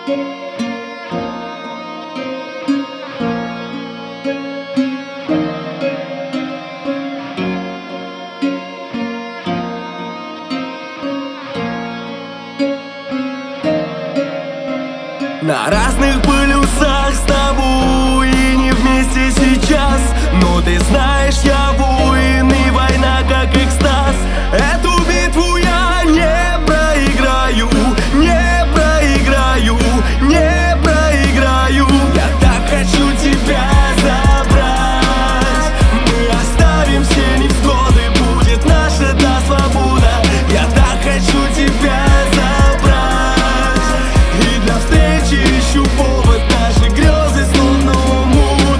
На разных полюсах с тобой и не вместе сейчас. Но ты знаешь, я воин, и война как экстаз. Эту битву я не проиграю, не проиграю, не проиграю. Я так хочу тебя забрать. Мы оставим все невзгоды, будет наша та свобода. Я так хочу тебя забрать, и для встречи ищу повод. Наши грезы словно умут,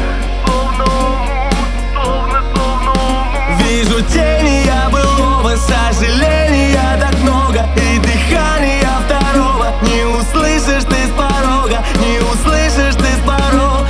вижу тени я былого, сожаления так много, и дыхания второго не услышишь ты с порога, не услышишь ты с порога.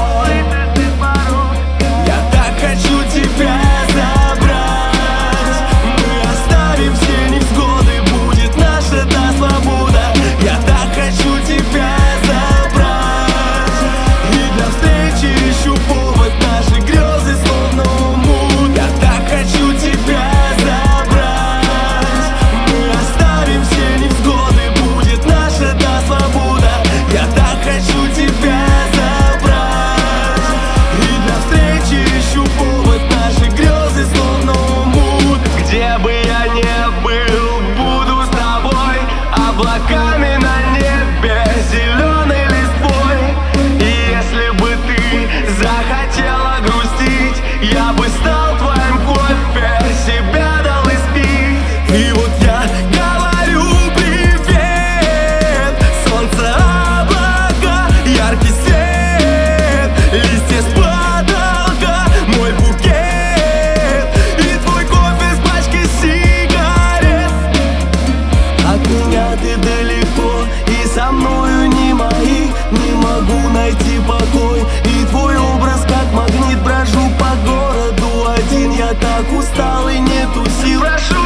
Я так хочу тебя забрать. Мы оставим все невзгоды, будет наша та свобода. Я так хочу тебя забрать, и для встречи ищу повод. Наши грезы словно умут. Я так хочу тебя забрать. Мы оставим все невзгоды, будет наша та свобода. Я так хочу тебя забрать, и для встречи ищу повод. Наши грезы словно умут. Где бы я ни был, буду с тобой. Облаками на небе, зеленой листвой. И если бы ты захотела грустить, я бы стал твоим кофе, себя дал испить. И вот я говорю привет. Солнце, облака, яркий свет, листья с потолка, мой букет и твой кофе с пачкой сигарет. От меня ты далеко, и со мною не мои. Не могу найти покой, и твой образ как магнит. Брожу по городу один, я так устал и нету сил. Прошу